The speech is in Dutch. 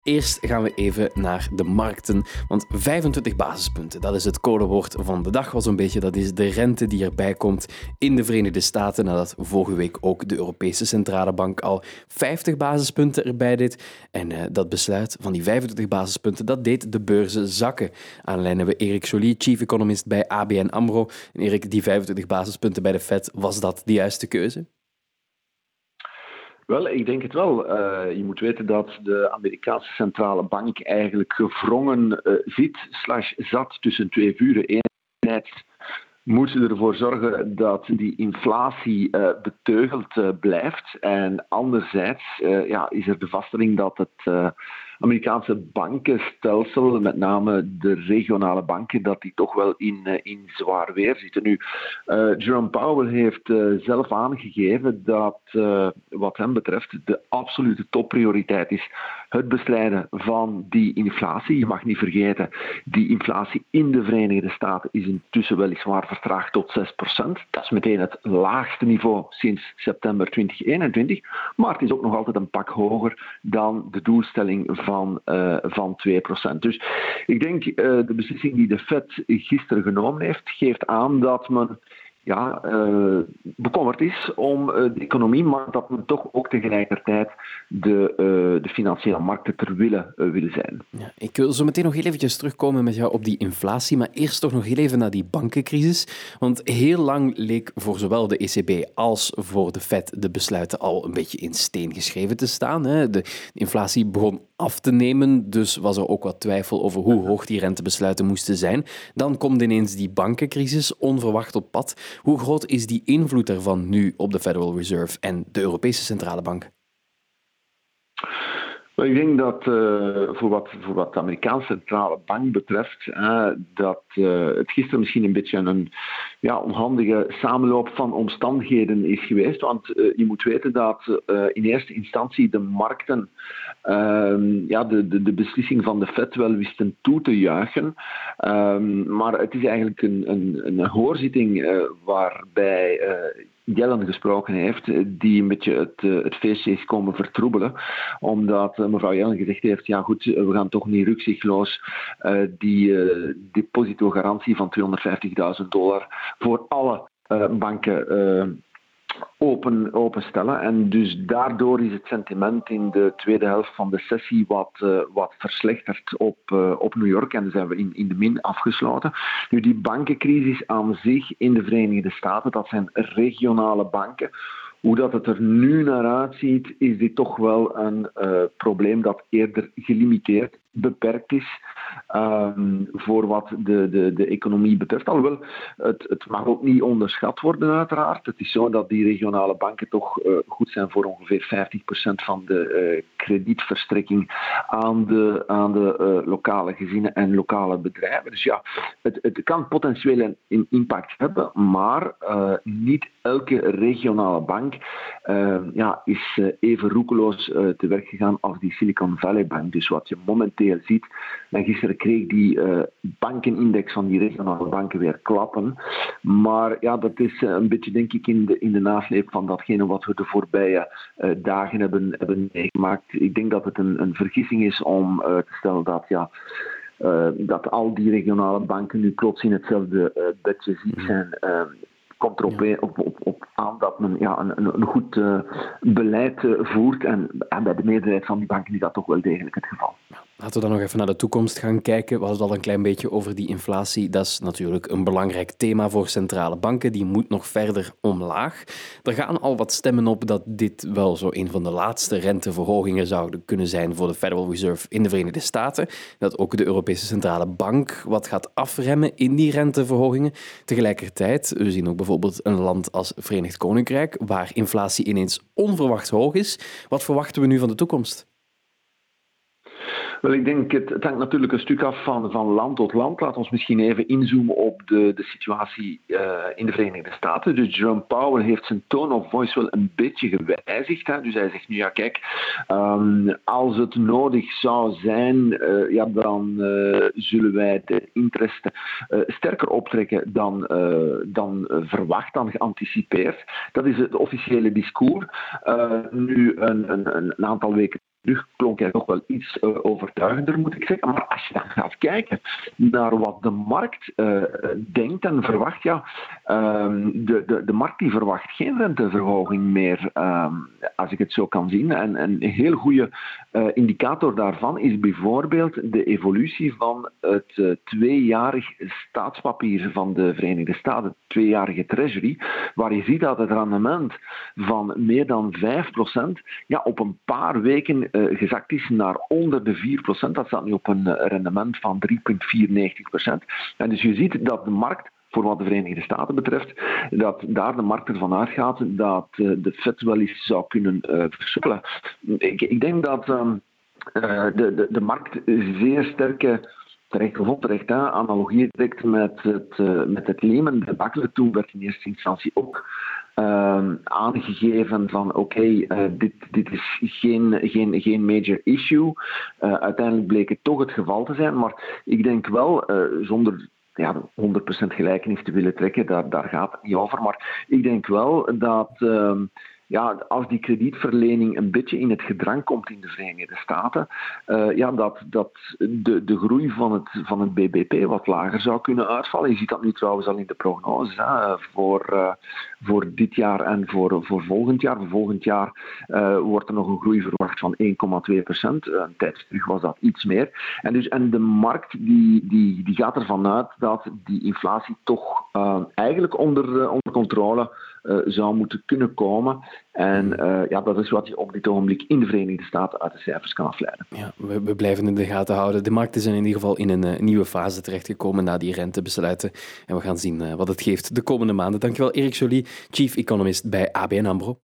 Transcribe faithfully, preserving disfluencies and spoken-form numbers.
Eerst gaan we even naar de markten, want vijfentwintig basispunten, dat is het codewoord van de dag wel zo'n beetje. Dat is de rente die erbij komt in de Verenigde Staten, nadat vorige week ook de Europese Centrale Bank al vijftig basispunten erbij deed. En uh, dat besluit van die vijfentwintig basispunten, dat deed de beurzen zakken. Aan de lijn hebben we Erik Joly, chief economist bij A B N AMRO. En Erik, die vijfentwintig basispunten bij de Fed, was dat de juiste keuze? Wel, ik denk het wel. Uh, je moet weten dat de Amerikaanse centrale bank eigenlijk gevrongen uh, zit, slash zat tussen twee vuren. Enerzijds moeten ze ervoor zorgen dat die inflatie uh, beteugeld uh, blijft. En anderzijds uh, ja, is er de vaststelling dat het uh, Amerikaanse bankenstelsel, met name de regionale banken, dat die toch wel in, uh, in zwaar weer zitten. Nu, uh, Jerome Powell heeft uh, zelf aangegeven dat uh, wat hem betreft de absolute topprioriteit is het bestrijden van die inflatie. Je mag niet vergeten, die inflatie in de Verenigde Staten is intussen weliswaar vertraagd tot zes procent. Dat is meteen het laagste niveau sinds september twintig eenentwintig. Maar het is ook nog altijd een pak hoger dan de doelstelling van, uh, van twee procent. Dus ik denk uh, de beslissing die de Fed gisteren genomen heeft, geeft aan dat men ja, uh, bekommerd is om uh, de economie, maar dat men toch ook tegelijkertijd de, uh, de financiële markten ter wille uh, willen zijn. Ja, ik wil zo meteen nog heel eventjes terugkomen met jou op die inflatie, maar eerst toch nog heel even naar die bankencrisis. Want heel lang leek voor zowel de E C B als voor de Fed de besluiten al een beetje in steen geschreven te staan. Hè. De inflatie begon af te nemen, dus was er ook wat twijfel over hoe hoog die rentebesluiten moesten zijn. Dan komt ineens die bankencrisis onverwacht op pad. Hoe groot is die invloed daarvan nu op de Federal Reserve en de Europese Centrale Bank? Ik denk dat uh, voor, wat, voor wat de Amerikaanse centrale bank betreft, uh, dat uh, het gisteren misschien een beetje een ja, onhandige samenloop van omstandigheden is geweest. Want uh, je moet weten dat uh, in eerste instantie de markten uh, ja, de, de, de beslissing van de Fed wel wisten toe te juichen. Uh, maar het is eigenlijk een, een, een hoorzitting uh, waarbij Uh, Yellen gesproken heeft, die een beetje het, het feestje is komen vertroebelen. Omdat mevrouw Yellen gezegd heeft, ja goed, we gaan toch niet rukzichtloos uh, die uh, depositogarantie van tweehonderdvijftigduizend dollar voor alle uh, banken uh, Open, openstellen. En dus daardoor is het sentiment in de tweede helft van de sessie wat, uh, wat verslechterd op, uh, op New York. En dan zijn we in, in de min afgesloten. Nu, die bankencrisis aan zich in de Verenigde Staten, dat zijn regionale banken. Hoe dat het er nu naar uitziet, is dit toch wel een uh, probleem dat eerder gelimiteerd, beperkt is um, voor wat de, de, de economie betreft. Alhoewel, het, het mag ook niet onderschat worden uiteraard. Het is zo dat die regionale banken toch uh, goed zijn voor ongeveer vijftig procent van de uh, kredietverstrekking aan de, aan de uh, lokale gezinnen en lokale bedrijven. Dus ja, het, het kan potentieel een impact hebben, maar uh, niet elke regionale bank uh, ja, is uh, even roekeloos uh, te werk gegaan als die Silicon Valley Bank. Dus wat je momenteel ziet, en gisteren kreeg die uh, bankenindex van die regionale banken weer klappen. Maar ja, dat is uh, een beetje, denk ik, in de, in de nasleep van datgene wat we de voorbije uh, dagen hebben, hebben meegemaakt. Ik denk dat het een, een vergissing is om uh, te stellen dat ja, uh, dat al die regionale banken nu plots in hetzelfde uh, bedje ziek zijn. Uh, komt erop ja. op, op, op aan dat men ja, een, een goed uh, beleid uh, voert. En, en bij de meerderheid van die banken is dat toch wel degelijk het geval. Laten we dan nog even naar de toekomst gaan kijken. We hadden al een klein beetje over die inflatie. Dat is natuurlijk een belangrijk thema voor centrale banken. Die moet nog verder omlaag. Er gaan al wat stemmen op dat dit wel zo een van de laatste renteverhogingen zou kunnen zijn voor de Federal Reserve in de Verenigde Staten. Dat ook de Europese Centrale Bank wat gaat afremmen in die renteverhogingen. Tegelijkertijd, we zien ook bijvoorbeeld een land als Verenigd Koninkrijk, waar inflatie ineens onverwacht hoog is. Wat verwachten we nu van de toekomst? Wel, ik denk, het, het hangt natuurlijk een stuk af van, van land tot land. Laten we ons misschien even inzoomen op de, de situatie uh, in de Verenigde Staten. Dus Jerome Powell heeft zijn tone of voice wel een beetje gewijzigd. Hè. Dus hij zegt nu, ja kijk, um, als het nodig zou zijn, uh, ja, dan uh, zullen wij de interesten uh, sterker optrekken dan, uh, dan uh, verwacht, dan geanticipeerd. Dat is het officiële discours. Uh, nu, een, een, een aantal weken terug klonk hij toch wel iets uh, overtuigender, moet ik zeggen. Maar als je dan gaat kijken naar wat de markt uh, denkt en verwacht, ja, um, de, de, de markt die verwacht geen renteverhoging meer, um, als ik het zo kan zien. En, en een heel goede uh, indicator daarvan is bijvoorbeeld de evolutie van het uh, tweejarig staatspapier van de Verenigde Staten, het tweejarige treasury, waar je ziet dat het rendement van meer dan vijf procent ja, op een paar weken uh, gezakt is naar onder de vier procent. Dat staat nu op een uh, rendement van drie komma vierennegentig procent. En dus je ziet dat de markt, voor wat de Verenigde Staten betreft, dat daar de markt ervan uitgaat dat uh, de Fed wel eens zou kunnen uh, versoepelen. Ik, ik denk dat um, uh, de, de, de markt zeer sterke, terecht of onterecht, hè, analogie trekt met het, uh, met het Lehman-debacle. Toen werd in eerste instantie ook uh, aangegeven van oké, okay, uh, dit, dit is geen, geen, geen major issue. Uh, uiteindelijk bleek het toch het geval te zijn, maar ik denk wel, uh, zonder ja, honderd procent gelijkenis te willen trekken, daar, daar gaat het niet over, maar ik denk wel dat uh, ja, als die kredietverlening een beetje in het gedrang komt in de Verenigde Staten, uh, ja, dat, dat de, de groei van het, van het B B P wat lager zou kunnen uitvallen. Je ziet dat nu trouwens al in de prognoses hè, voor, uh, voor dit jaar en voor, voor volgend jaar. Voor volgend jaar uh, wordt er nog een groei verwacht van één komma twee procent. Uh, een tijd terug was dat iets meer. En, dus, en de markt die, die, die gaat ervan uit dat die inflatie toch uh, eigenlijk onder, uh, onder controle uh, zou moeten kunnen komen. En uh, ja, dat is wat je op dit ogenblik in de Verenigde Staten uit de cijfers kan afleiden. Ja, we, we blijven in de gaten houden. De markten zijn in ieder geval in een uh, nieuwe fase terechtgekomen na die rentebesluiten. En we gaan zien uh, wat het geeft de komende maanden. Dankjewel, Erik Joly, Chief Economist bij A B N AMRO.